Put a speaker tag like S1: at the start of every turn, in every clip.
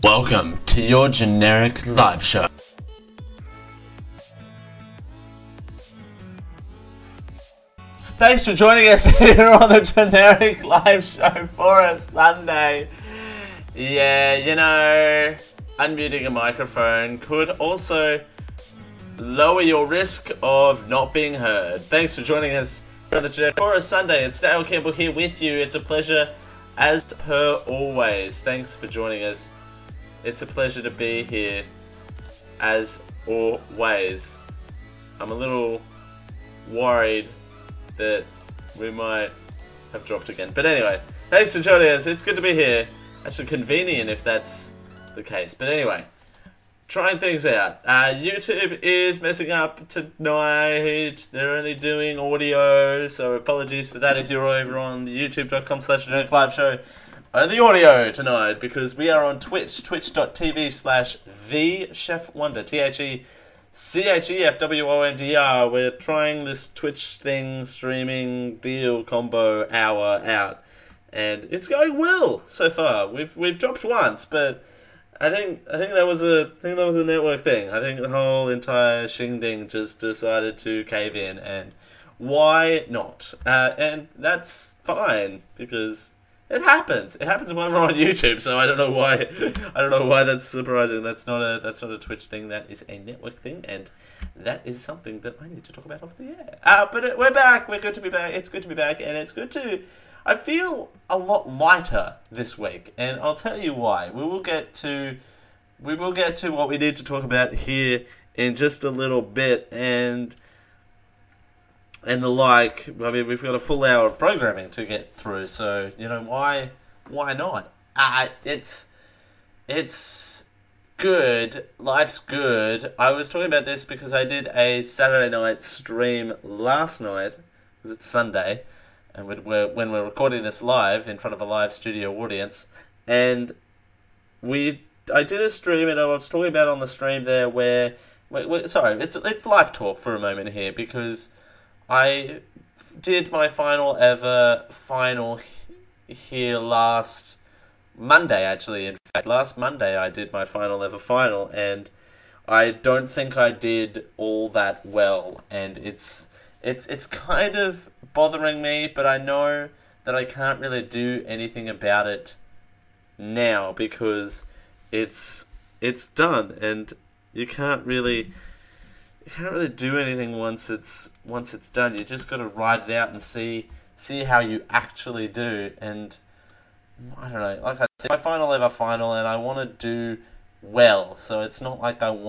S1: Welcome to your generic live show. Thanks for joining us here on the generic live show for a Sunday. Yeah, you know, unmuting a microphone could also lower your risk of not being heard. Thanks for joining us on the generic for a Sunday. It's Dale Campbell here with you. It's a pleasure as per always. Thanks for joining us. It's a pleasure to be here as always. I'm a little worried that we might have dropped again. But anyway, thanks for joining us. It's good to be here. Actually convenient if that's the case. But anyway, trying things out. YouTube is messing up tonight. They're only doing audio, so apologies for that if you're over on the youtube.com/generic show. Only audio tonight because we are on Twitch, twitch.tv/TheChefWonder, TheChefWondr. We're trying this Twitch thing, streaming deal combo hour out, and it's going well so far. We've dropped once, but I think that was a network thing. I think the whole entire shindig just decided to cave in, and why not? And that's fine because it happens. It happens when we're on YouTube, so I don't know why. I don't know why that's surprising. That's not a Twitch thing. That is a network thing, and that is something that I need to talk about off the air. But we're back. We're good to be back. It's good to be back, and it's good to. I feel a lot lighter this week, and I'll tell you why. We will get to what we need to talk about here in just a little bit, and the like. I mean, we've got a full hour of programming to get through, so you know why not? It's good. Life's good. I was talking about this because I did a Saturday night stream last night, because it's Sunday, and when we're recording this live in front of a live studio audience, and I did a stream, and I was talking about on the stream there where sorry, it's live talk for a moment here because I did my final ever final here last Monday, actually. In fact, last Monday I did my final ever final, and I don't think I did all that well, and it's kind of bothering me, but I know that I can't really do anything about it now because it's done, and you can't really do anything once it's done. You just got to write it out and see how you actually do. And I don't know. Like I said, my final ever final, and I want to do well. So it's not like I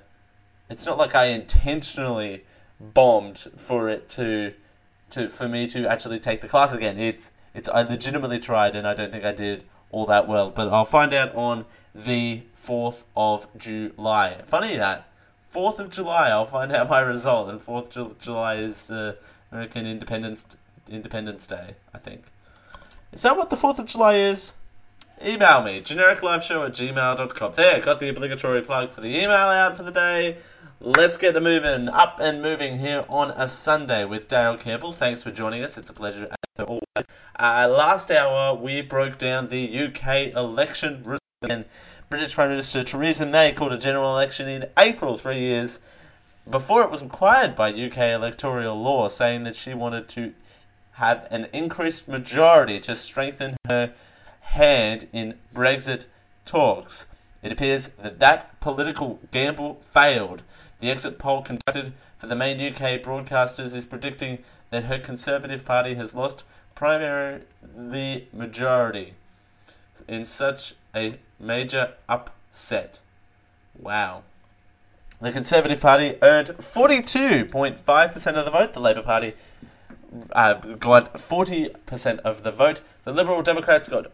S1: intentionally bombed for it for me to actually take the class again. I legitimately tried, and I don't think I did all that well. But I'll find out on the 4th of July. Funny that. 4th of July, I'll find out my result, and 4th of July is the American Independence Day, I think. Is that what the 4th of July is? Email me, genericliveshow@gmail.com. There, got the obligatory plug for the email out for the day. Let's get moving, up and moving here on a Sunday with Dale Campbell. Thanks for joining us. It's a pleasure as always. Last hour, we broke down the UK election result, and British Prime Minister Theresa May called a general election in April, 3 years before it was required by UK electoral law, saying that she wanted to have an increased majority to strengthen her hand in Brexit talks. It appears that political gamble failed. The exit poll conducted for the main UK broadcasters is predicting that her Conservative Party has lost primarily majority in such a major upset. Wow. The Conservative Party earned 42.5% of the vote. The Labour Party got 40% of the vote. The Liberal Democrats got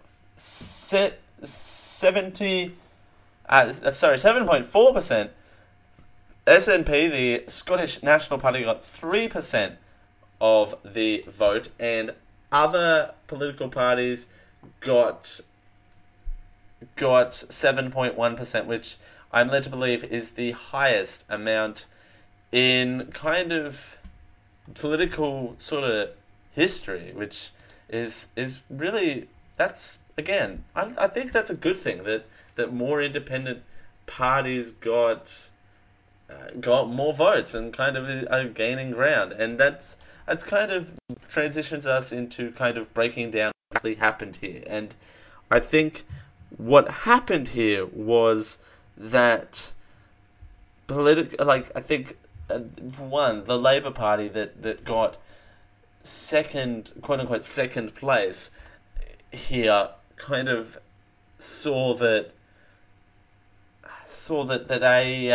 S1: 7.4%. SNP, the Scottish National Party, got 3% of the vote, and other political parties got 7.1%, which I'm led to believe is the highest amount in kind of political sort of history, which is really, that's, again, I think that's a good thing, that that more independent parties got more votes and kind of are gaining ground, and that's kind of transitions us into kind of breaking down what really happened here. And I think what happened here was that I think one, the Labour Party that got second, quote unquote, second place here, kind of saw that they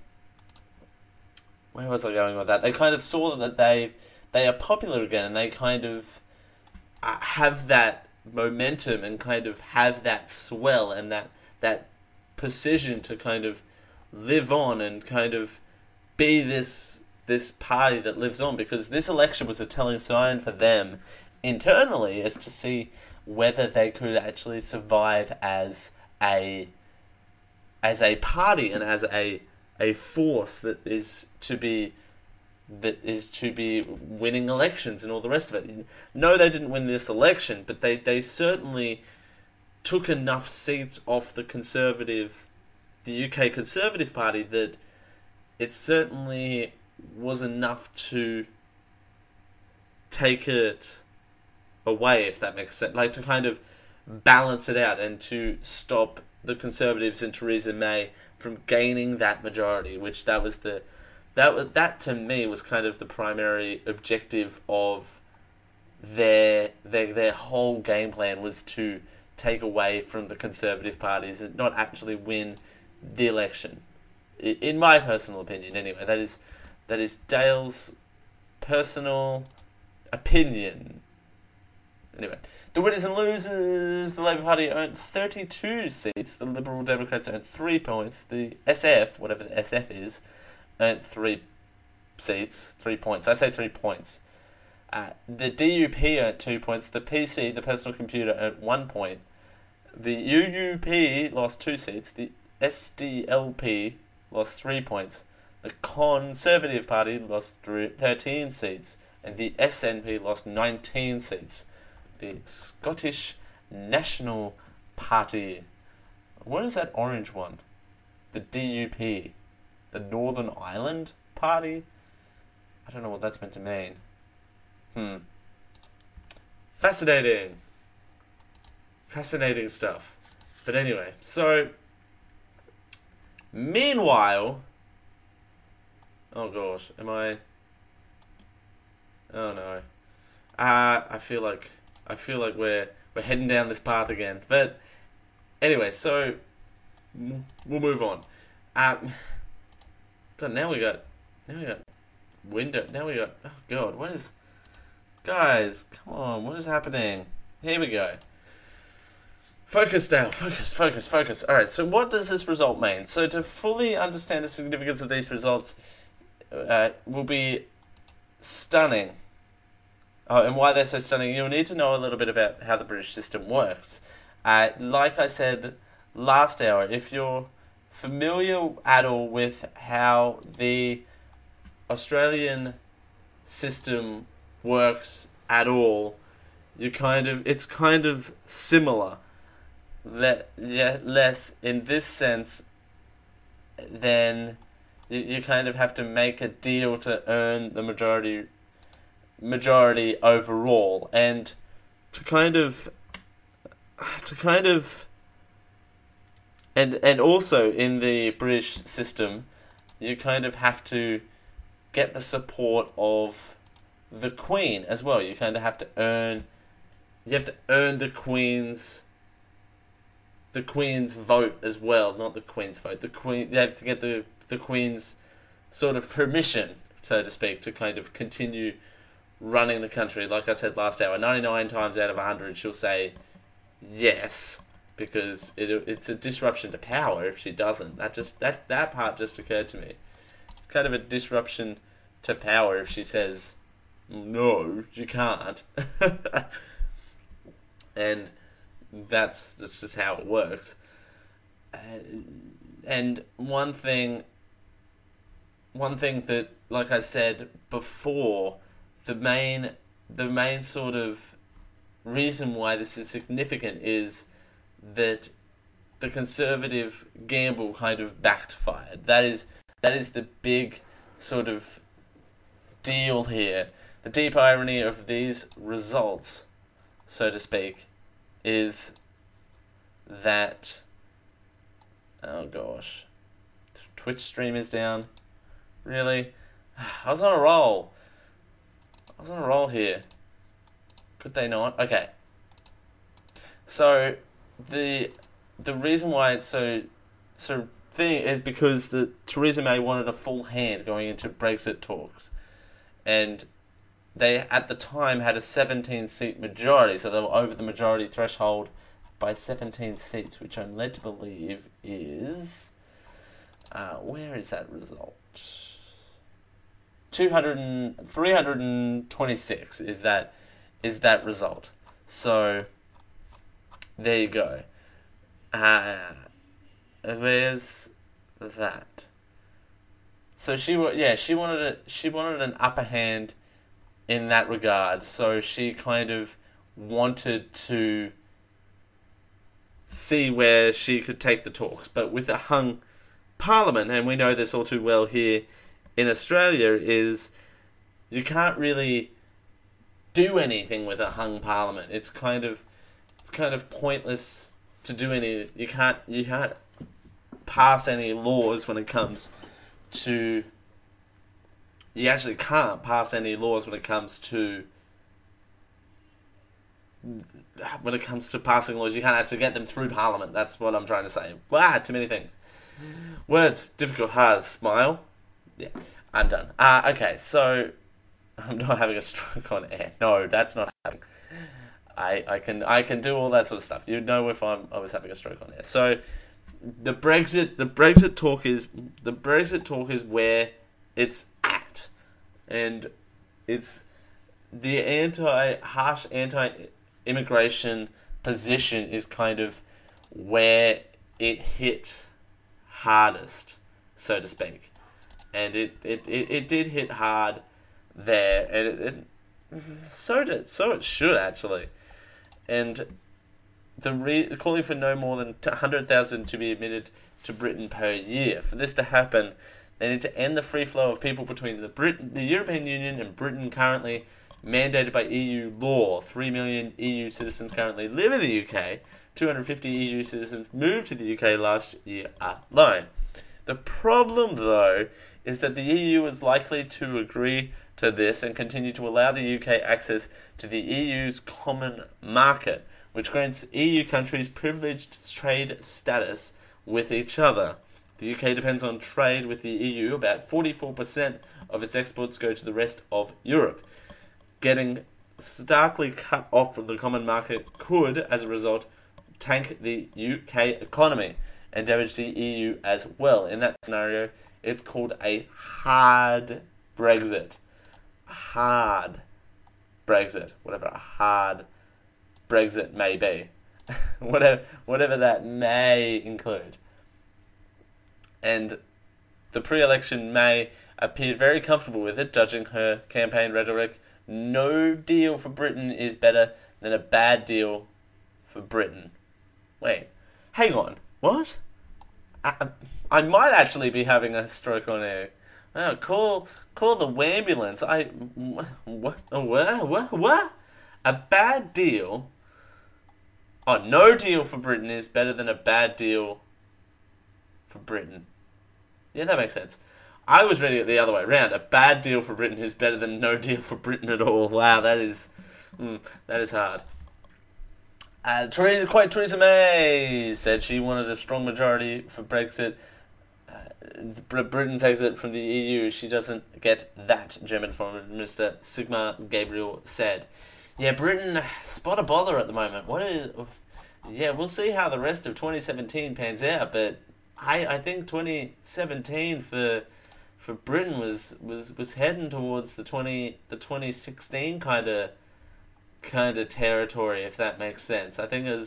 S1: where was I going with that? They kind of saw that they are popular again, and they kind of have that momentum and kind of have that swell and that precision to kind of live on and kind of be this party that lives on, because this election was a telling sign for them internally as to see whether they could actually survive as a party and as a force that is to be winning elections and all the rest of it. No, they didn't win this election, but they certainly took enough seats off the UK Conservative Party that it certainly was enough to take it away, if that makes sense. Like, to kind of balance it out and to stop the Conservatives and Theresa May from gaining that majority, which that to me was kind of the primary objective of their whole game plan, was to take away from the Conservative parties and not actually win the election. In my personal opinion, anyway. That is Dale's personal opinion. Anyway, the winners and losers: the Labour Party earned 32 seats, the Liberal Democrats earned 3 points, the SF, whatever the SF is, earned 3 seats, 3 points. I say 3 points. The DUP earned 2 points, the PC, the Personal Computer, earned 1 point, the UUP lost 2 seats, the SDLP lost 3 points, the Conservative Party lost 13 seats, and the SNP lost 19 seats. The Scottish National Party, what is that orange one? The DUP, the Northern Ireland Party? I don't know what that's meant to mean. Fascinating stuff. But anyway, so meanwhile, oh gosh, oh no, I feel like we're heading down this path again. But anyway, so we'll move on. God, now we got window. Now we got, oh god, guys, come on, what is happening? Here we go. Focus, Dale. Focus. Alright, so what does this result mean? So to fully understand the significance of these results will be stunning. Oh, and why they're so stunning, you'll need to know a little bit about how the British system works. Like I said last hour, if you're familiar at all with how the Australian system works at all, it's kind of similar. Less in this sense, then you kind of have to make a deal to earn the majority overall, and to kind of and also in the British system, you kind of have to get the support of the Queen as well. You kind of have to earn the Queen's vote as well, not the Queen's vote. You have to get the Queen's sort of permission, so to speak, to kind of continue running the country. Like I said last hour, 99 times out of 100 she'll say yes, because it's a disruption to power if she doesn't. That part just occurred to me. It's kind of a disruption to power if she says no, you can't. And that's just how it works. And one thing that, like I said before, the main sort of reason why this is significant is that the Conservative gamble kind of backfired. That is the big sort of deal here. The deep irony of these results, so to speak, is that, oh gosh, Twitch stream is down. Really? I was on a roll. Here. Could they not? Okay. So the reason why it's so thing is because Theresa May wanted a full hand going into Brexit talks, and they at the time had a 17-seat majority, so they were over the majority threshold by 17 seats, which I'm led to believe is where is that result? 326 is that result. So there you go. There's that. So she wanted an upper hand in that regard. So she kind of wanted to see where she could take the talks, but with a hung parliament, and we know this all too well here in Australia, is you can't really do anything with a hung parliament. It's kind of pointless to do any. You can't pass any laws when it comes to. You actually can't pass any laws when it comes to passing laws. You can't actually get them through Parliament. That's what I'm trying to say. Wow, too many things. Words difficult, hard. Smile. Yeah, I'm done. Okay, so I'm not having a stroke on air. No, that's not happening. I can do all that sort of stuff. You know if I was having a stroke on air. So the Brexit talk is where it's at, and it's the harsh anti-immigration position is kind of where it hit hardest, so to speak, and it did hit hard there, and so it should actually, and calling for no more than 100,000 to be admitted to Britain per year. For this to happen, they need to end the free flow of people between the European Union and Britain, currently mandated by EU law. 3 million EU citizens currently live in the UK. 250 EU citizens moved to the UK last year alone. The problem, though, is that the EU is likely to agree to this and continue to allow the UK access to the EU's common market, which grants EU countries privileged trade status with each other. The UK depends on trade with the EU. About 44% of its exports go to the rest of Europe. Getting starkly cut off from the common market could, as a result, tank the UK economy and damage the EU as well. In that scenario, it's called a hard Brexit. Hard Brexit. Whatever a hard Brexit may be. whatever that may include. And the pre-election May appeared very comfortable with it, judging her campaign rhetoric. No deal for Britain is better than a bad deal for Britain. Wait, hang on, what? I might actually be having a stroke on air. Oh, call the ambulance. What? A bad deal? Oh, no deal for Britain is better than a bad deal for Britain. Yeah, that makes sense. I was reading it the other way around. A bad deal for Britain is better than no deal for Britain at all. Wow, that is hard. Theresa May said she wanted a strong majority for Brexit. Britain takes it from the EU. She doesn't get that, German Foreign Minister Sigmar Gabriel said. Yeah, Britain, spot a bother at the moment. We'll see how the rest of 2017 pans out, but I think 2017 for Britain was heading towards the 2016 kind of territory, if that makes sense. I think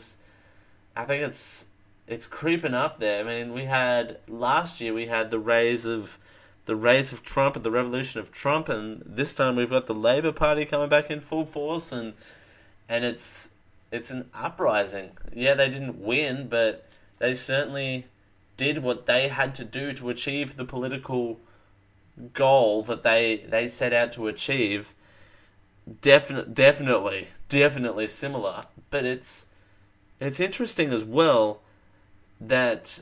S1: it's creeping up there. I mean, last year we had the rise of Trump and the revolution of Trump, and this time we've got the Labour Party coming back in full force, and it's an uprising. Yeah, they didn't win, but They certainly did what they had to do to achieve the political goal that they set out to achieve. Definitely similar. But it's interesting as well that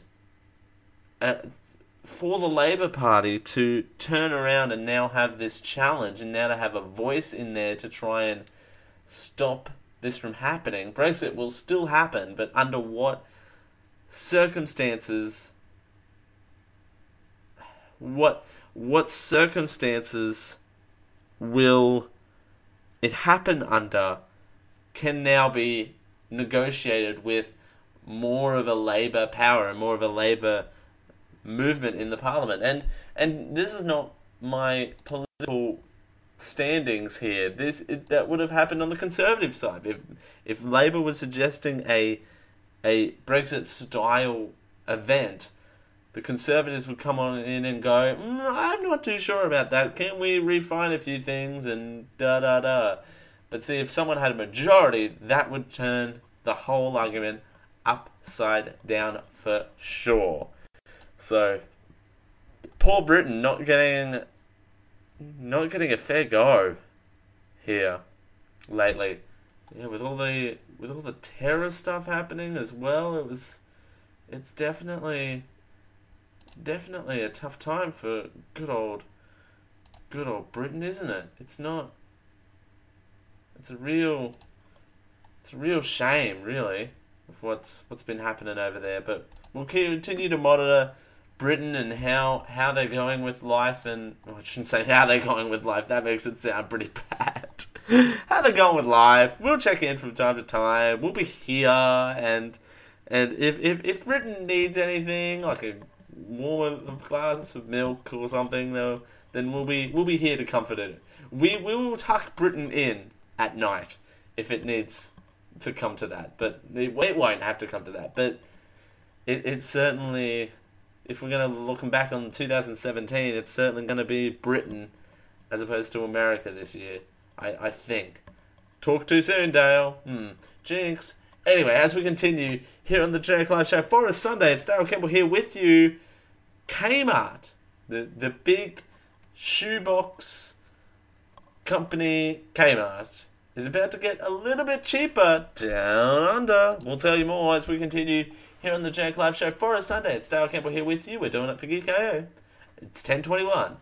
S1: for the Labour Party to turn around and now have this challenge and now to have a voice in there to try and stop this from happening. Brexit will still happen, but under what circumstances? What circumstances will it happen under can now be negotiated with more of a Labour power and more of a Labour movement in the Parliament. And this is not my political standings here. That would have happened on the Conservative side. If Labour was suggesting a Brexit style event, the Conservatives would come on in and go, I'm not too sure about that. Can we refine a few things and da-da-da? But see, if someone had a majority, that would turn the whole argument upside down for sure. So, poor Britain not getting a fair go here lately. Yeah, with all the terror stuff happening as well, it's definitely a tough time for good old Britain, isn't it? It's a real shame, really, of what's been happening over there. But we'll continue to monitor Britain and how they're going with life, and I shouldn't say how they're going with life. That makes it sound pretty bad. How they're going with life. We'll check in from time to time. We'll be here, and if Britain needs anything, like a warm glass of milk or something, though, then we'll be here to comfort it. We will tuck Britain in at night if it needs to come to that, but it won't have to come to that. But it's certainly, if we're going to looking back on 2017, it's certainly going to be Britain as opposed to America this year, I think. Talk too soon, Dale. Jinx. Anyway, as we continue here on the Jake Live Show for a Sunday, it's Dale Campbell here with you. Kmart, the big shoebox company Kmart, is about to get a little bit cheaper down under. We'll tell you more as we continue here on the Jake Live Show for a Sunday. It's Dale Campbell here with you. We're doing it for Geek.io. It's 10:21.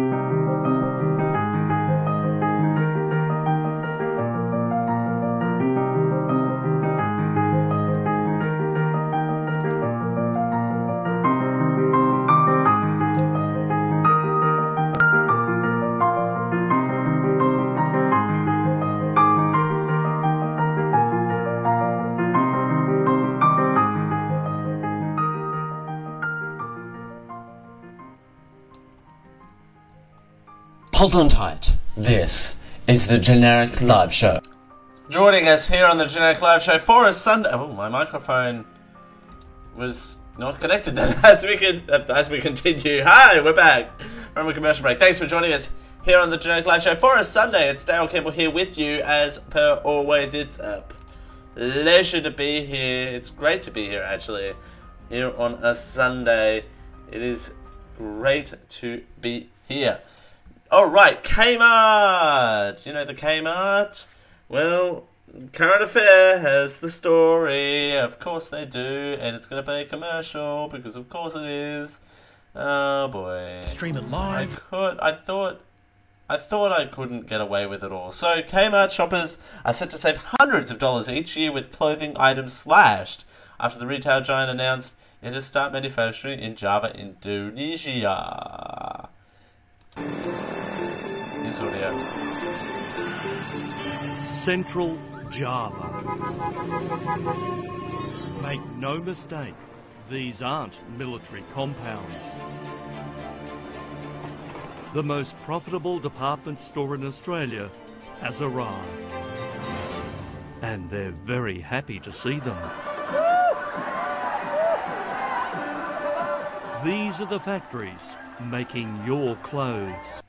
S2: Hold on tight. This is the Generic Live Show.
S1: Joining us here on the Generic Live Show for a Sunday. Oh, my microphone was not connected then. As we continue. Hi, we're back from a commercial break. Thanks for joining us here on the Generic Live Show for a Sunday. It's Dale Campbell here with you as per always. It's a pleasure to be here. It's great to be here, actually, here on a Sunday. It is great to be here. Alright, Kmart! You know the Kmart? Well, Current Affair has the story. Of course they do. And it's going to be a commercial because of course it is. Oh boy.
S3: Stream it live.
S1: I thought I couldn't get away with it all. So Kmart shoppers are set to save hundreds of dollars each year with clothing items slashed after the retail giant announced it will start manufacturing in Java, Indonesia. Here's audio.
S4: Central Java. Make no mistake, these aren't military compounds. The most profitable department store in Australia has arrived. And they're very happy to see them. These are the factories making your clothes.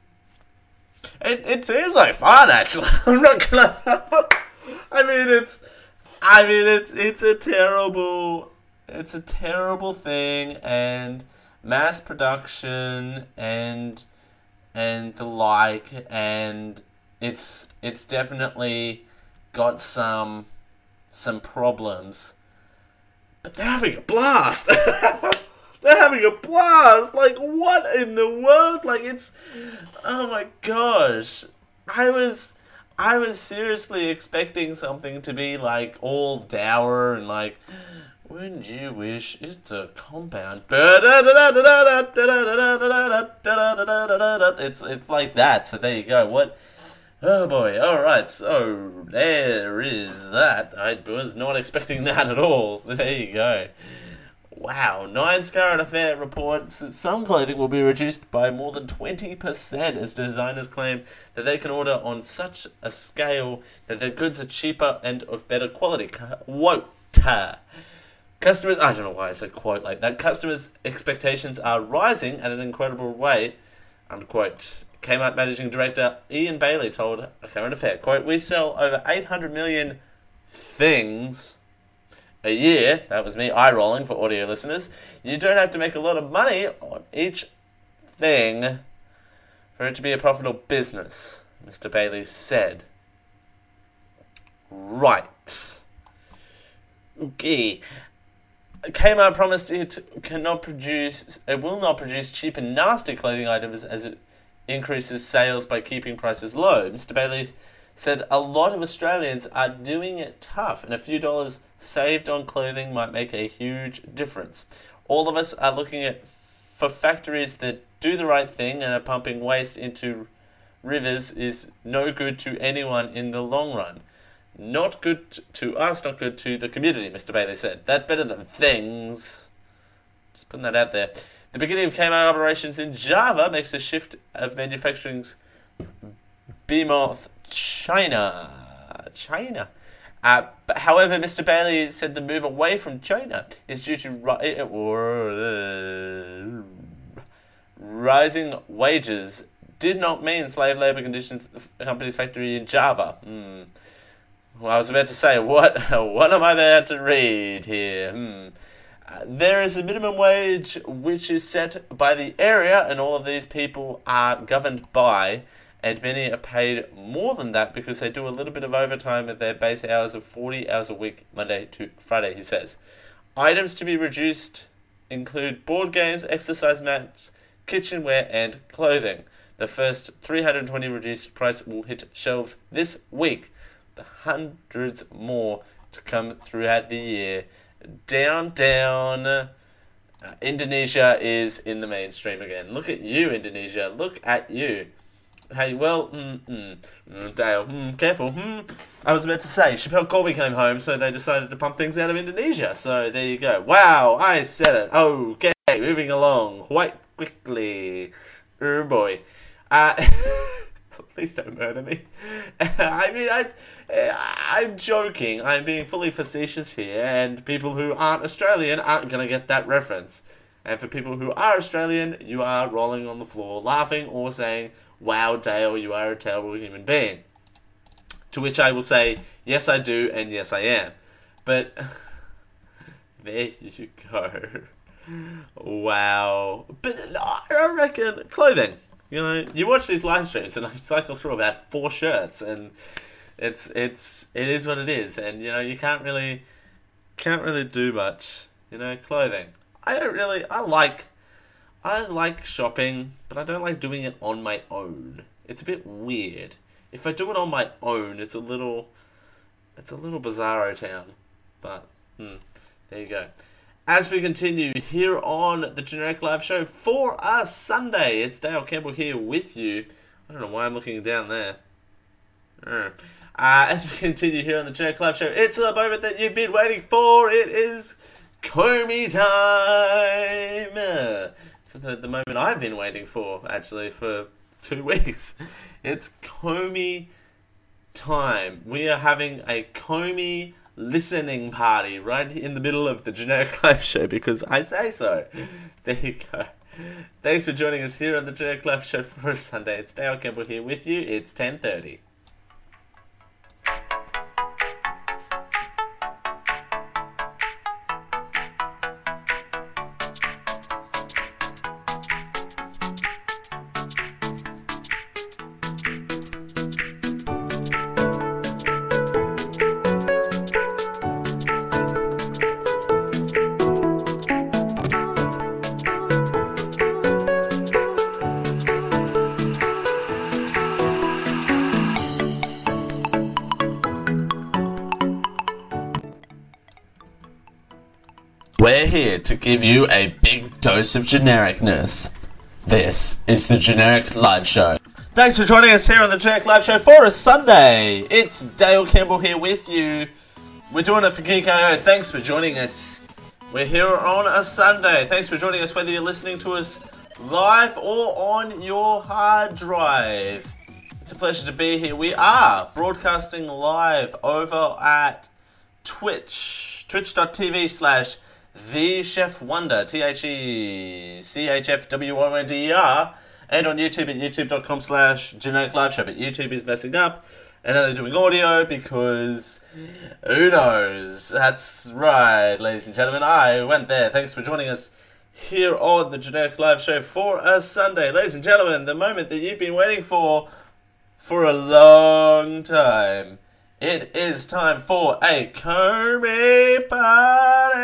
S1: It seems like fun, actually. I'm not gonna. I mean, it's a terrible It's a terrible thing, and mass production and the like, and it's definitely got some problems. But they're having a blast. They're having a blast. Like, what in the world? Like, it's, oh my gosh. I was seriously expecting something to be like all dour and like, wouldn't you wish it's a compound? It's like that. So there you go. What? Oh boy. All right. So there is that. I was not expecting that at all. There you go. Wow. Nine's current affair reports that some clothing will be reduced by more than 20% as designers claim that they can order on such a scale that their goods are cheaper and of better quality. Quote. Customers, I don't know why I said quote like that. Customers' expectations are rising at an incredible rate, unquote. Kmart Managing Director Ian Bailey told A Current Affair, quote, we sell over 800 million things a year. That was me eye-rolling for audio listeners. You don't have to make a lot of money on each thing for it to be a profitable business, Mr. Bailey said. Right. Okay. Kmart promised it will not produce cheap and nasty clothing items as it increases sales by keeping prices low. Mr. Bailey said a lot of Australians are doing it tough, and a few dollars saved on clothing might make a huge difference. All of us are looking for factories that do the right thing and are pumping waste into rivers is no good to anyone in the long run. Not good to us, not good to the community, Mr. Bailey said. That's better than things. Just putting that out there. The beginning of Kmart operations in Java makes a shift of manufacturing's behemoth China. But however, Mr. Bailey said the move away from China is due to rising wages. Did not mean slave labor conditions at the company's factory in Java. Well, I was about to say, what am I about to read here? There is a minimum wage which is set by the area, and all of these people are governed by, and many are paid more than that because they do a little bit of overtime at their base hours of 40 hours a week, Monday to Friday, he says. Items to be reduced include board games, exercise mats, kitchenware, and clothing. The first 320 reduced price will hit shelves this week. The hundreds more to come throughout the year. Down. Indonesia is in the mainstream again. Look at you, Indonesia. Look at you. Hey, well, Dale, careful. I was about to say, Chappelle Corby came home, so they decided to pump things out of Indonesia. So there you go. Wow, I said it. Okay, moving along quite quickly. Oh boy. Please don't murder me. I mean, I'm joking. I'm being fully facetious here, and people who aren't Australian aren't going to get that reference. And for people who are Australian, you are rolling on the floor, laughing or saying, wow, Dale, you are a terrible human being. To which I will say, yes, I do, and yes, I am. But there you go. Wow. But I reckon clothing. You know, you watch these live streams, and I cycle through about 4 shirts, and it is what it is, and you know, you can't really do much. You know, clothing. I like shopping, but I don't like doing it on my own. It's a bit weird. If I do it on my own, it's a little bizarro town. But there you go. As we continue here on the Generic Live Show for a Sunday, it's Dale Campbell here with you. I don't know why I'm looking down there. As we continue here on the Generic Live Show, it's the moment that you've been waiting for. It is Comey time. It's the moment I've been waiting for, actually, for 2 weeks. It's Comey time. We are having a Comey listening party right in the middle of the Generic Live Show because I say so. There you go. Thanks for joining us here on the Generic Live Show for a Sunday. It's Dale Campbell here with you. It's 10:30.
S2: we're here to give you a big dose of genericness. This is the Generic Live Show.
S1: Thanks for joining us here on the Generic Live Show for a Sunday. It's Dale Campbell here with you. We're doing it for Geek.io. Thanks for joining us. We're here on a Sunday. Thanks for joining us, whether you're listening to us live or on your hard drive. It's a pleasure to be here. We are broadcasting live over at Twitch. Twitch.tv/TheChefWonder, TheChefWonder, and on YouTube at youtube.com/Generic Live Show. But YouTube is messing up, and now they're doing audio because who knows? That's right, ladies and gentlemen. I went there. Thanks for joining us here on the Generic Live Show for a Sunday. Ladies and gentlemen, the moment that you've been waiting for a long time. It is time for a Comey party!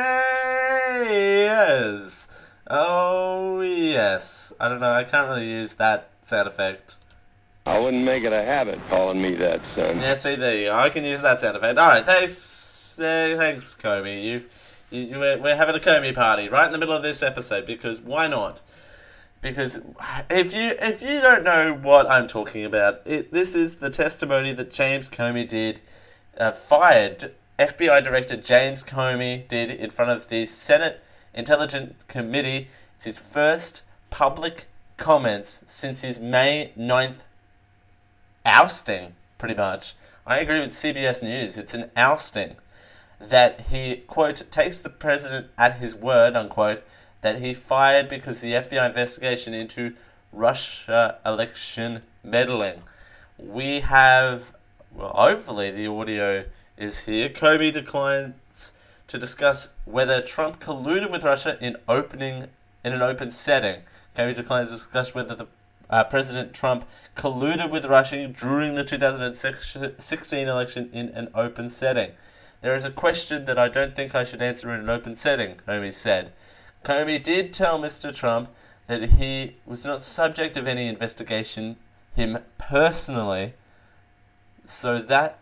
S1: Yes. Oh, yes. I don't know, I can't really use that sound effect.
S3: I wouldn't make it a habit calling me that, son.
S1: Yeah, see, there you go. I can use that sound effect. Alright, thanks, Comey. We're having a Comey party right in the middle of this episode, because why not? Because if you don't know what I'm talking about, this is the testimony that James Comey did, fired FBI Director James Comey did in front of the Senate Intelligence Committee. It's his first public comments since his May 9th ousting, pretty much. I agree with CBS News. It's an ousting that he, quote, takes the president at his word, unquote, that he fired because the FBI investigation into Russia election meddling. We have, well, hopefully the audio is here. Comey declines to discuss whether Trump colluded with Russia in an open setting. Comey declines to discuss whether the President Trump colluded with Russia during the 2016 election in an open setting. There is a question that I don't think I should answer in an open setting, Comey said. Comey did tell Mr. Trump that he was not subject of any investigation, him personally. So that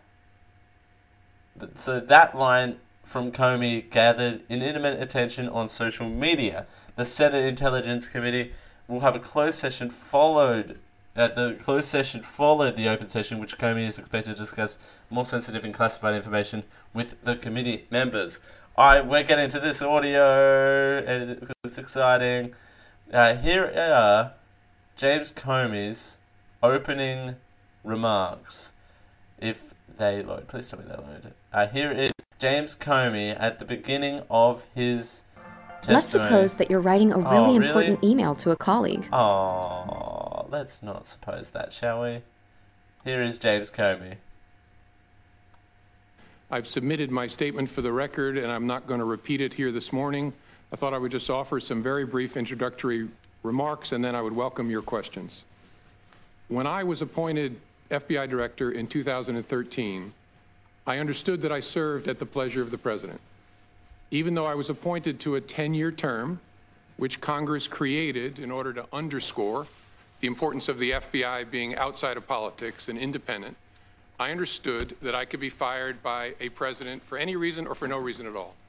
S1: line from Comey gathered intimate attention on social media. The Senate Intelligence Committee will have a closed session followed. The closed session followed the open session, which Comey is expected to discuss more sensitive and classified information with the committee members. We're getting to this audio, because it's exciting. Here are James Comey's opening remarks. If they load, please tell me they load. Here is James Comey at the beginning of his testimony.
S5: Let's suppose that you're writing a really important email to a colleague.
S1: Oh, let's not suppose that, shall we? Here is James Comey.
S6: I've submitted my statement for the record, and I'm not going to repeat it here this morning. I thought I would just offer some very brief introductory remarks, and then I would welcome your questions. When I was appointed FBI Director in 2013, I understood that I served at the pleasure of the President. Even though I was appointed to a 10-year term, which Congress created in order to underscore the importance of the FBI being outside of politics and independent, I understood that I could be fired by a president for any reason or for no reason at all.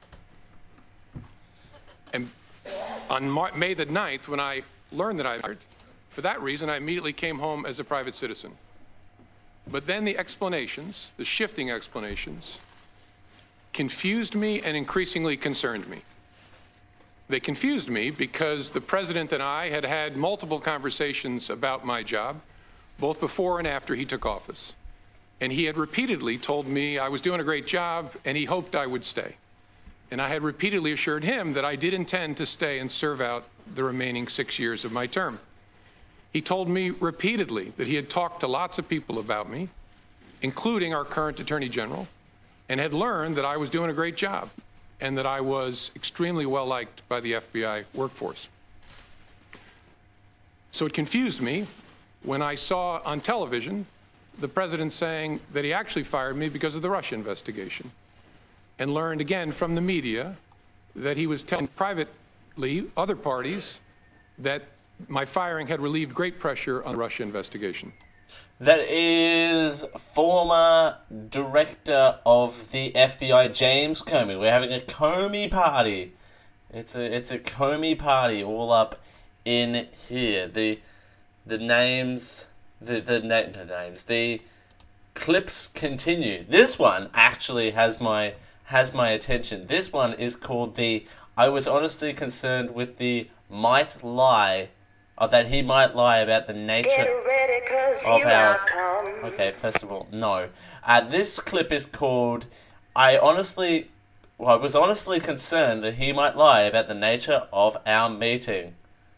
S6: And on May the 9th, when I learned that I was fired, for that reason, I immediately came home as a private citizen. But then the explanations, the shifting explanations, confused me and increasingly concerned me. They confused me because the president and I had had multiple conversations about my job, both before and after he took office. And he had repeatedly told me I was doing a great job and he hoped I would stay. And I had repeatedly assured him that I did intend to stay and serve out the remaining 6 years of my term. He told me repeatedly that he had talked to lots of people about me, including our current Attorney General, and had learned that I was doing a great job and that I was extremely well liked by the FBI workforce. So it confused me when I saw on television the president saying that he actually fired me because of the Russia investigation, and learned again from the media that he was telling privately other parties that my firing had relieved great pressure on the Russia investigation.
S1: That is former director of the FBI, James Comey. We're having a Comey party. It's a Comey party all up in here. The names, the clips continue. This one actually has my attention. This one is called the I was honestly concerned with the might lie, or that he might lie about the nature of our... Okay, first of all, no. This clip is called I was honestly concerned that he might lie about the nature of our meeting.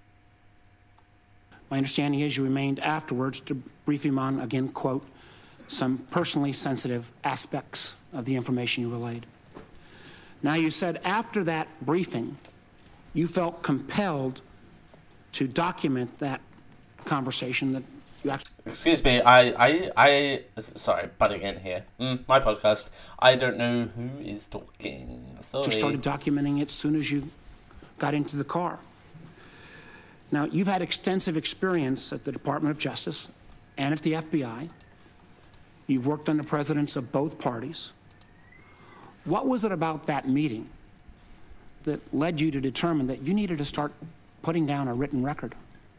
S7: My understanding is you remained afterwards to brief him on, again, quote, some personally sensitive aspects of the information you relayed. Now, you said after that briefing, you felt compelled to document that conversation that you actually...
S1: Excuse me, I sorry, butting in here. My podcast. I don't know who is talking. Sorry.
S7: Just started documenting it as soon as you got into the car. Now, you've had extensive experience at the Department of Justice and at the FBI. You've worked under presidents of both parties. What was it about that meeting that led you to determine that you needed to start putting down a written record?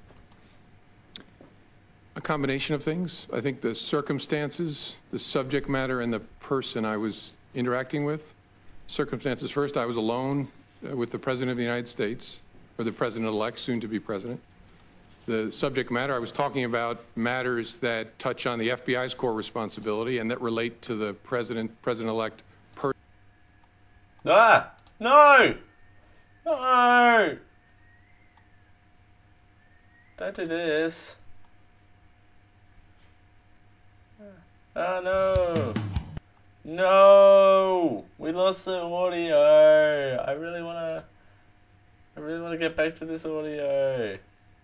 S6: A combination of things. I think the circumstances, the subject matter, and the person I was interacting with. Circumstances first, I was alone with the President of the United States, or the President-elect, soon to be President. The subject matter, I was talking about matters that touch on the FBI's core responsibility and that relate to the President-elect person.
S1: Ah! No! No! Don't do this. Oh no! No! We lost the audio! I really wanna get back to this audio.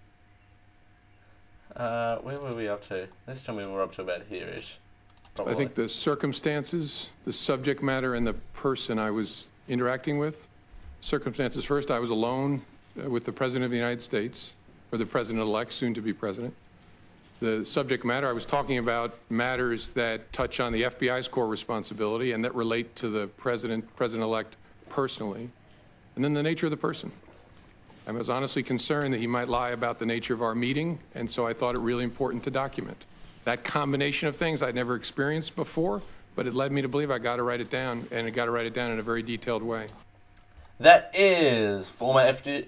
S1: Where were we up to? Let's tell me we were up to about here-ish. Probably.
S6: I think the circumstances, the subject matter, and the person I was interacting with. Circumstances first, I was alone with the President of the United States, or the President-elect, soon to be President. The subject matter, I was talking about matters that touch on the FBI's core responsibility and that relate to the President-elect personally. And then the nature of the person. I was honestly concerned that he might lie about the nature of our meeting, and so I thought it really important to document. That combination of things I'd never experienced before, but it led me to believe I got to write it down, and I got to write it down in a very detailed way.
S1: That is former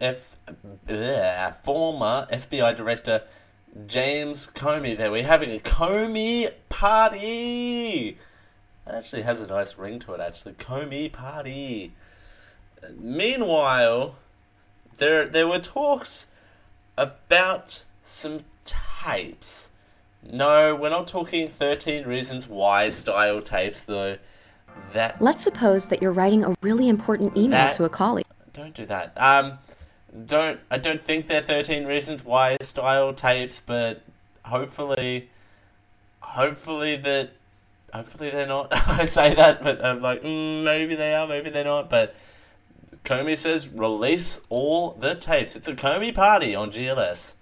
S1: FBI Director James Comey there. We're having a Comey party. That actually has a nice ring to it, actually. Comey party. Meanwhile, there were talks about some tapes. No, we're not talking 13 Reasons Why style tapes, though.
S5: Let's suppose that you're writing a really important email to a colleague.
S1: Don't do that. I don't think they're 13 Reasons Why style tapes, but hopefully they're not. I say that, but I'm like, maybe they are, maybe they're not. But Comey says release all the tapes. It's a Comey party on GLS.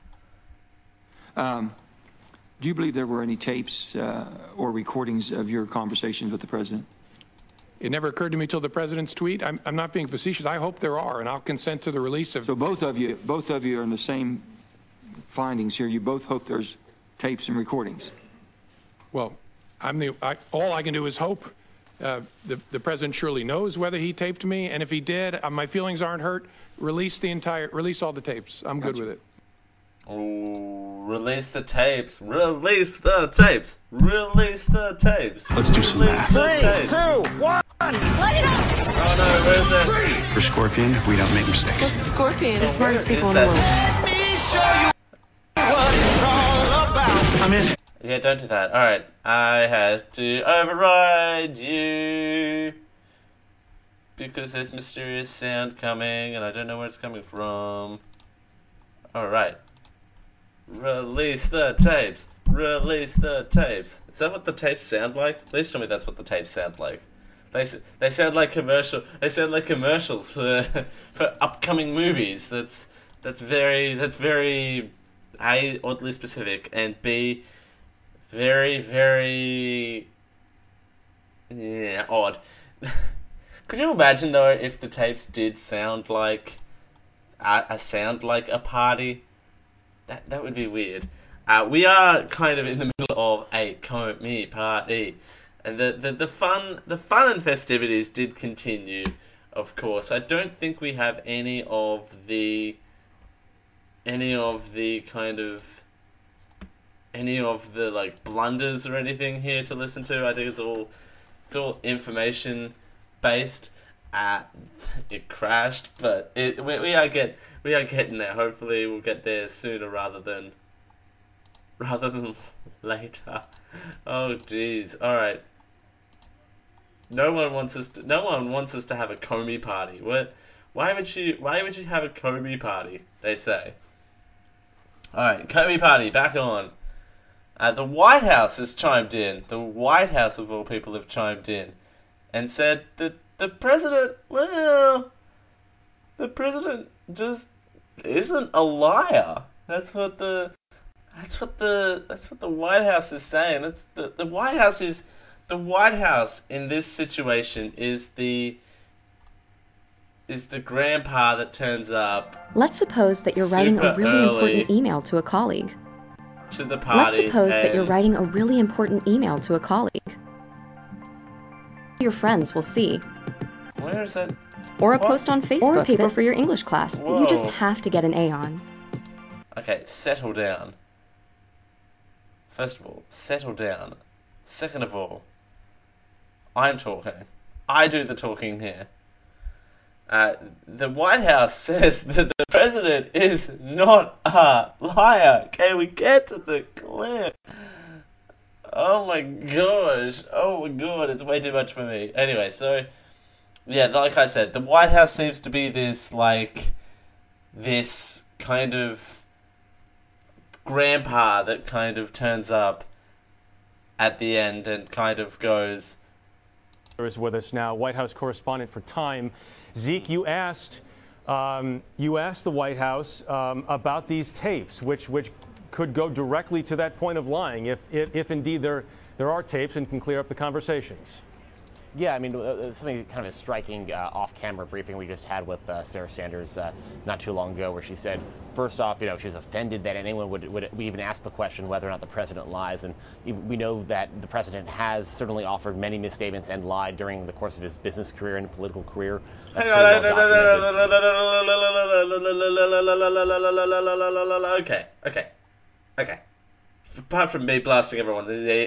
S8: Do you believe there were any tapes or recordings of your conversations with the president?
S6: It never occurred to me till the president's tweet. I'm not being facetious. I hope there are, and I'll consent to the release of...
S8: So both of you are in the same findings here. You both hope there's tapes and recordings.
S6: Well, all I can do is hope. The president surely knows whether he taped me, and if he did, my feelings aren't hurt. Release all the tapes. I'm good with it.
S1: Oh, release the tapes. Release the tapes. Release the tapes.
S9: Let's do some math.
S10: 3, 2, 1. Light it up!
S1: Oh no, where's that?
S9: For Scorpion, we don't make mistakes.
S5: What's Scorpion? The smartest people in the world.
S10: Let me show you what it's all about.
S9: I'm in.
S1: Yeah, don't do that. Alright, I had to override you. Because there's mysterious sound coming, and I don't know where it's coming from. Alright. Release the tapes. Release the tapes. Is that what the tapes sound like? Please tell me that's what the tapes sound like. They sound like commercial. They sound like commercials for upcoming movies. That's very A, oddly specific, and B, very odd. Could you imagine though if the tapes did sound like a party? That would be weird. We are kind of in the middle of a Comey party, and the fun and festivities did continue. Of course, I don't think we have any of the like blunders or anything here to listen to. I think it's all information based. It crashed, but we are getting there. Hopefully, we'll get there sooner rather than later. Oh, jeez. All right. No one wants us to have a Comey party. What? Why would you have a Comey party? They say. All right, Comey party back on. The White House has chimed in. The White House, of all people, have chimed in and said that the president just isn't a liar. That's what the White House is saying. That's the White House is. The White House in this situation is the grandpa that turns up.
S5: Let's suppose that you're writing a really important email to a colleague.
S1: To the party.
S5: Let's suppose that you're writing a really important email to a colleague. Your friends will see.
S1: Where is that?
S5: Or a post on Facebook or a paper for your English class that you just
S1: Whoa.
S5: have to get an A on.
S1: Okay, settle down. First of all, settle down. Second of all, I'm talking. I do the talking here. The White House says that the president is not a liar. Can we get to the clip? Oh my gosh. Oh my god, it's way too much for me. Anyway, so, yeah, like I said, the White House seems to be this kind of grandpa that kind of turns up at the end and kind of goes...
S11: Is with us now, White House correspondent for Time. Zeke, you asked the White House about these tapes, which could go directly to that point of lying, if indeed there are tapes and can clear up the conversations.
S12: Yeah, I mean, something kind of a striking off-camera briefing we just had with Sarah Sanders not too long ago, where she said, first off, she was offended that anyone would even ask the question whether or not the president lies, and we know that the president has certainly offered many misstatements and lied during the course of his business career and political career. That's pretty well
S1: documented. Okay. Apart from me blasting everyone's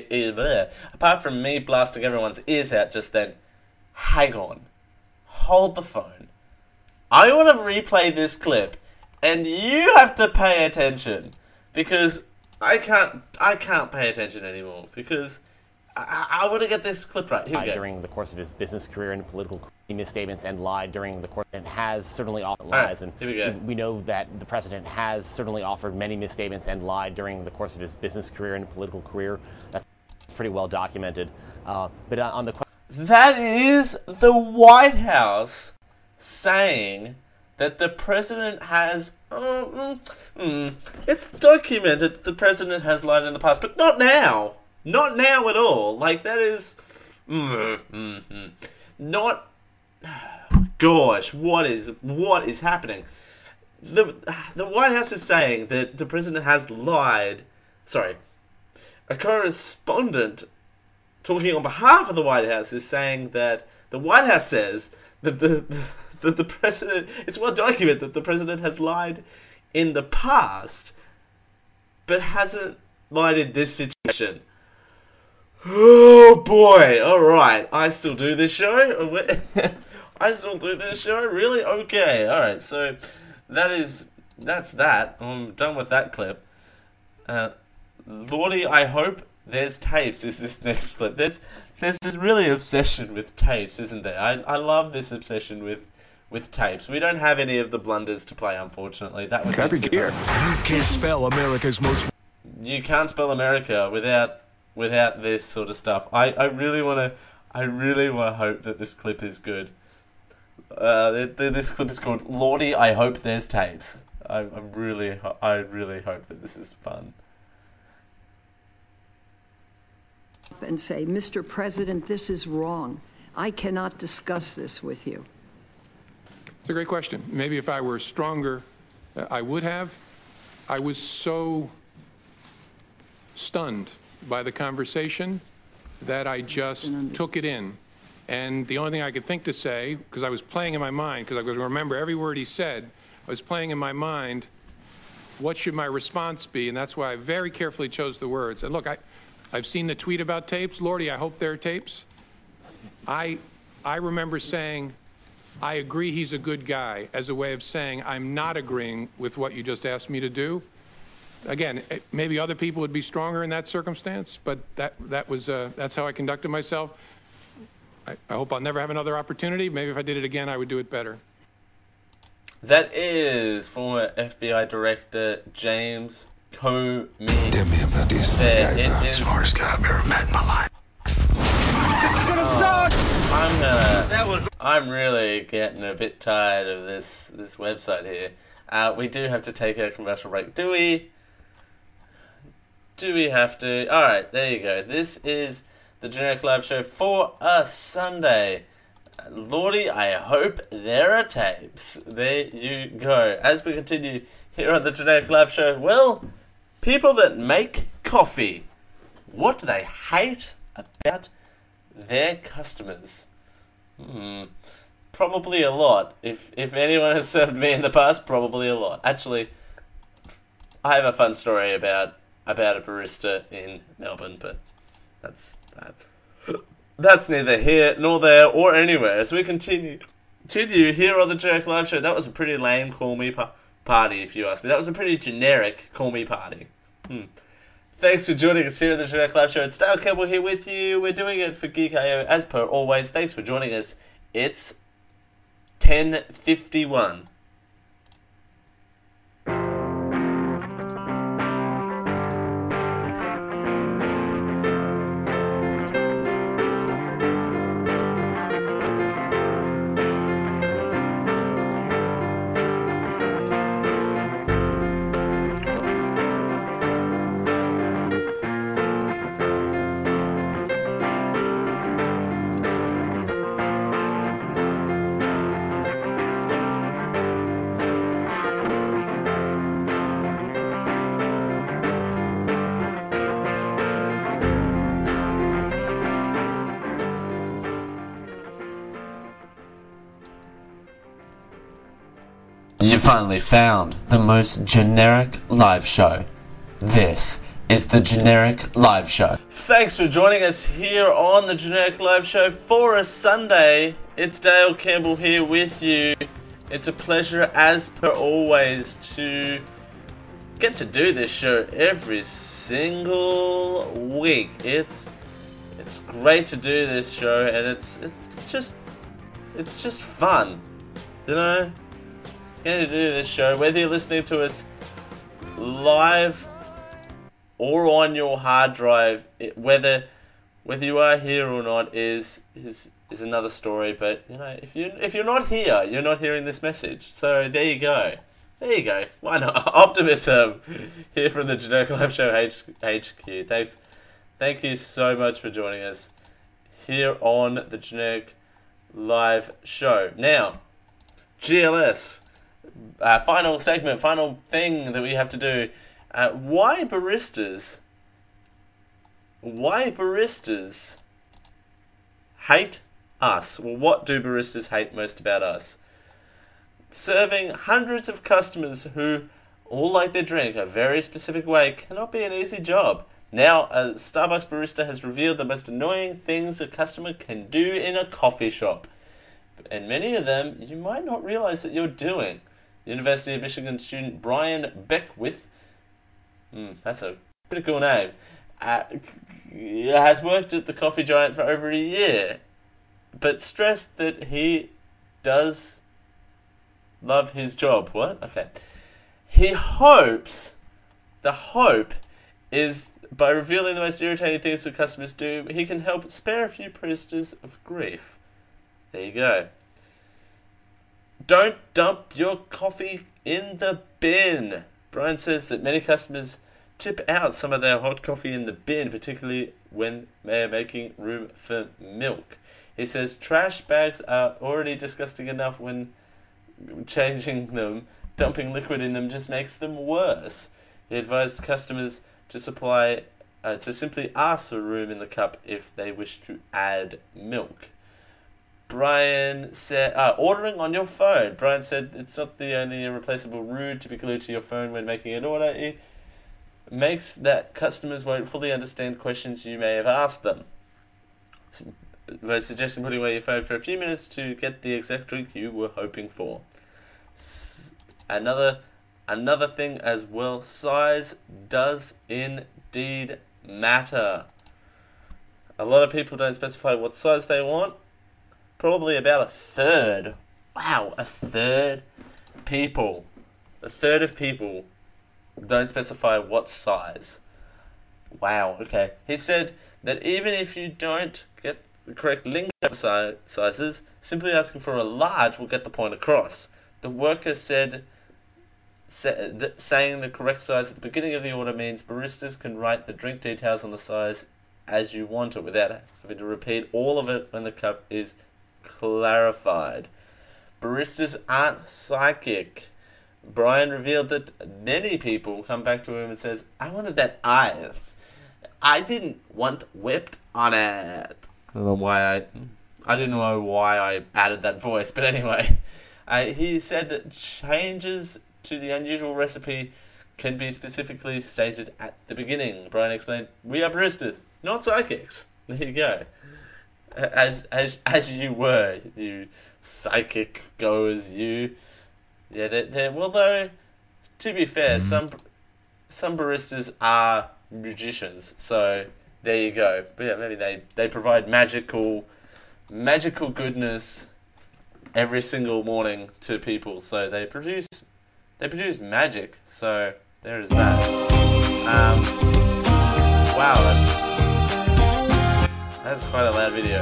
S1: ears out just then, hang on. Hold the phone. I want to replay this clip, and you have to pay attention, because I can't pay attention anymore, because I want to get this clip right. Here we go.
S12: During the course of his business career and political misstatements and lied during the course and has certainly offered lies. And
S1: here we go.
S12: We know that the president has certainly offered many misstatements and lied during the course of his business career and political career. That's pretty well documented. But on the
S1: that is the White House saying that the president has... it's documented that the president has lied in the past, but not now. Not now at all. Like, that is... Not... Gosh, what is happening? The White House is saying that the president has lied... Sorry. A correspondent talking on behalf of the White House is saying that the White House says that the president... It's well documented that the president has lied in the past, but hasn't lied in this situation. Oh boy, alright, I still do this show? I still do this show? Really? Okay, alright, so that's that. I'm done with that clip. Lordy, I hope there's tapes is this next clip. There's this really obsession with tapes, isn't there? I love this obsession with tapes. We don't have any of the blunders to play, unfortunately. That was
S13: Happy gear. Can't spell America's most...
S1: You can't spell America without this sort of stuff. I really want to hope that this clip is good. This clip is called Lordy, I hope there's tapes. I really hope that this is fun.
S14: And say, Mr. President, this is wrong. I cannot discuss this with you?
S6: It's a great question. Maybe if I were stronger, I would have. I was so stunned by the conversation that I just took it in. And the only thing I could think to say, because I was playing in my mind, because I was going to remember every word he said, I was playing in my mind, what should my response be? And that's why I very carefully chose the words. And look, I've seen the tweet about tapes. Lordy, I hope they're tapes. I remember saying, I agree he's a good guy, as a way of saying I'm not agreeing with what you just asked me to do. Again, maybe other people would be stronger in that circumstance, but that's how I conducted myself. I hope I'll never have another opportunity. Maybe if I did it again, I would do it better.
S1: That is former FBI Director James Comey. Tell me about this. It is the hardest guy I've ever met in my life. This is gonna suck. I'm really getting a bit tired of this website here. We do have to take a commercial break. Do we? Do we have to? All right, there you go. This is the Generic Live Show for a Sunday. Lordy, I hope there are tapes. There you go. As we continue here on the Generic Live Show, well, people that make coffee, what do they hate about their customers? Probably a lot. If anyone has served me in the past, probably a lot. Actually, I have a fun story about a barista in Melbourne, but that's neither here nor there or anywhere. As we continue here on the Generic Live Show, that was a pretty lame Call Me party, if you ask me. That was a pretty generic Call Me party. Thanks for joining us here on the Generic Live Show. It's Dale Campbell here with you. We're doing it for Geek.io as per always. Thanks for joining us. It's 10:51.
S2: You finally found the most generic live show. This is the Generic Live Show.
S1: Thanks for joining us here on the Generic Live Show for a Sunday. It's Dale Campbell here with you. It's a pleasure, as per always, to get to do this show every single week. It's great to do this show, and it's just fun, you know. Getting to do this show, whether you're listening to us live or on your hard drive, whether you are here or not is another story. But you know, if you're not here, you're not hearing this message. So there you go. There you go. Why not? Optimism here from the Generic Live Show HQ. Thank you so much for joining us here on the Generic Live Show. Now, GLS. Final segment, final thing that we have to do. Why baristas hate us? Well, what do baristas hate most about us? Serving hundreds of customers who all like their drink a very specific way cannot be an easy job. Now, a Starbucks barista has revealed the most annoying things a customer can do in a coffee shop. And many of them you might not realize that you're doing. University of Michigan student Brian Beckwith, that's a pretty cool name, has worked at the coffee giant for over a year, but stressed that he does love his job. What? Okay. He hopes, the hope is by revealing the most irritating things that customers do, he can help spare a few baristas of grief. There you go. Don't dump your coffee in the bin. Brian says that many customers tip out some of their hot coffee in the bin, particularly when they're making room for milk. He says trash bags are already disgusting enough when changing them. Dumping liquid in them just makes them worse. He advised customers to simply ask for room in the cup if they wish to add milk. Brian said, ordering on your phone. Brian said it's not the only irreplaceable route to be glued to your phone when making an order. It makes that customers won't fully understand questions you may have asked them. By suggesting putting away your phone for a few minutes to get the exact drink you were hoping for. Another thing as well, size does indeed matter. A lot of people don't specify what size they want. Probably about a third. Wow, a third of people don't specify what size. Wow, okay. He said that even if you don't get the correct lingo sizes, simply asking for a large will get the point across. The worker said saying the correct size at the beginning of the order means baristas can write the drink details on the size as you want it without having to repeat all of it when the cup is clarified. Baristas aren't psychic. Brian revealed that many people come back to him and says, I wanted that ice. I didn't want whipped on it. I don't know why I didn't know why I added that voice, but anyway. He said that changes to the unusual recipe can be specifically stated at the beginning. Brian explained, we are baristas, not psychics. There you go. As you were, you psychic goers, you. Yeah, well, though, to be fair, some baristas are magicians, so there you go. But yeah, maybe they provide magical goodness every single morning to people, so they produce magic. So there is that. Wow, that's quite a loud video.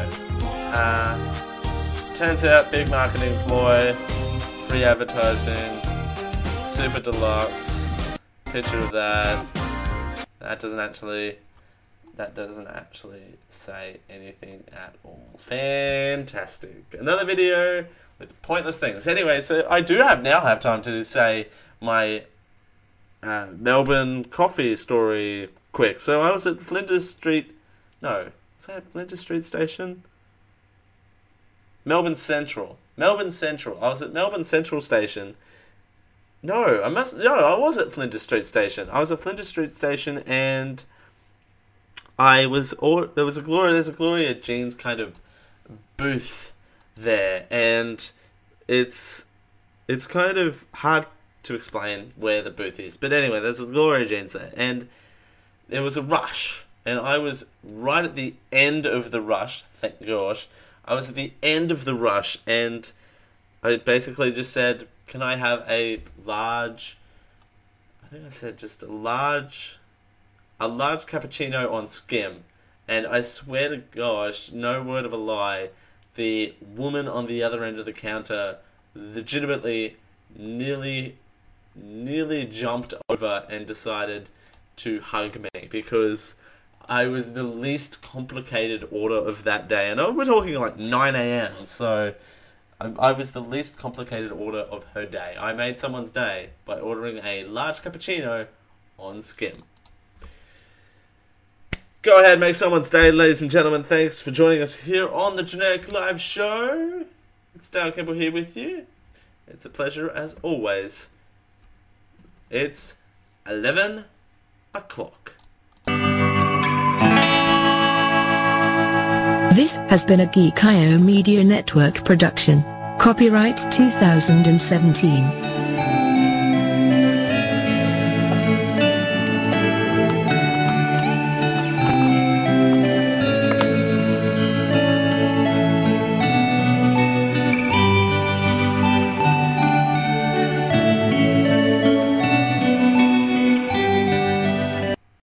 S1: Turns out, big marketing ploy, free advertising, super deluxe, picture of that. That doesn't actually say anything at all. Fantastic. Another video with pointless things. Anyway, so I do now have time to say my Melbourne coffee story quick. So I was at Flinders Street. No, was that Flinders Street Station? Melbourne Central. I was at Melbourne Central Station. I was at Flinders Street Station. I was at Flinders Street Station, and there's a Gloria Jeans kind of booth there, and it's kind of hard to explain where the booth is. But anyway, there's a Gloria Jeans there, and there was a rush, and I was right at the end of the rush. Thank gosh, I was at the end of the rush, and I basically just said, "Can I have a large?" I think I said just a large cappuccino on skim. And I swear to gosh, no word of a lie, the woman on the other end of the counter legitimately nearly jumped over and decided to hug me, because I was the least complicated order of that day. And we're talking like 9 a.m, so I was the least complicated order of her day. I made someone's day by ordering a large cappuccino on skim. Go ahead, make someone's day, ladies and gentlemen. Thanks for joining us here on the Generic Live Show. It's Dale Campbell here with you. It's a pleasure as always. It's 11 o'clock.
S15: This has been a Geek.io Media Network production. Copyright 2017.